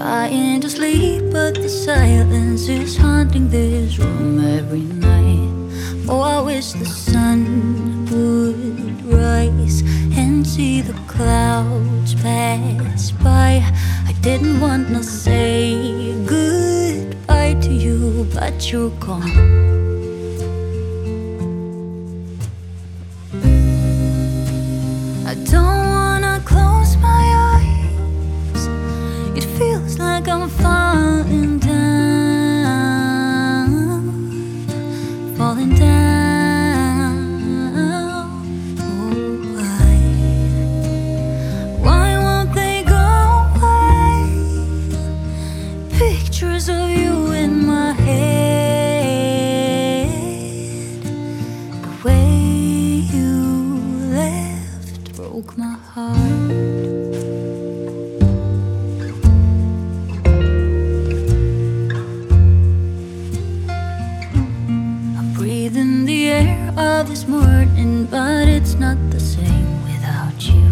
trying to sleep, but the silence is haunting this room every night. Oh, I wish the sun would rise and see the clouds pass by. I didn't want to say goodbye to you, but you're gone. I don't wanna close my eyes. It feels like I'm falling down, falling down. Oh, why won't they go away? Pictures of you in my head. The way you left broke my heart. Breathing the air of this morning, but it's not the same without you.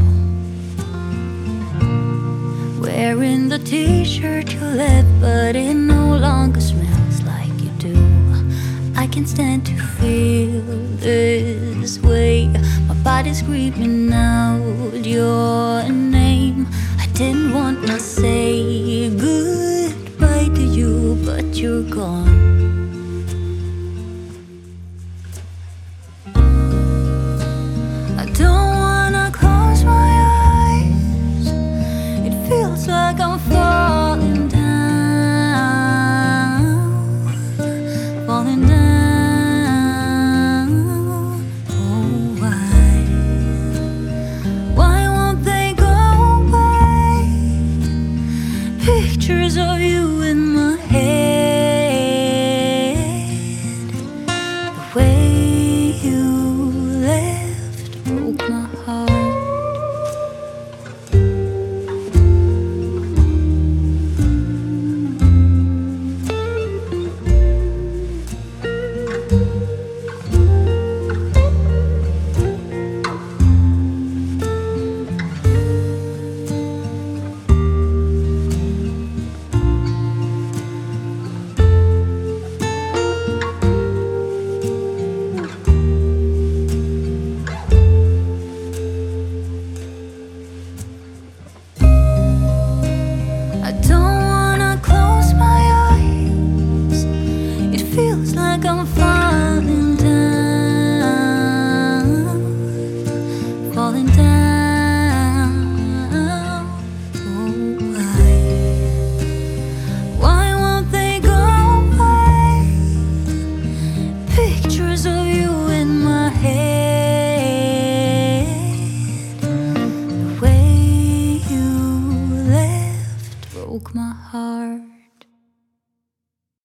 Wearing the t-shirt you left, but it no longer smells like you do. I can't stand to feel this way. My body's screaming out your name. I didn't want to say goodbye to you, but you're gone. Don't wanna close my eyes. It feels like I'm falling down, falling down. Oh, why won't they go away? Pictures of you in my head. The way you left broke my heart. I don't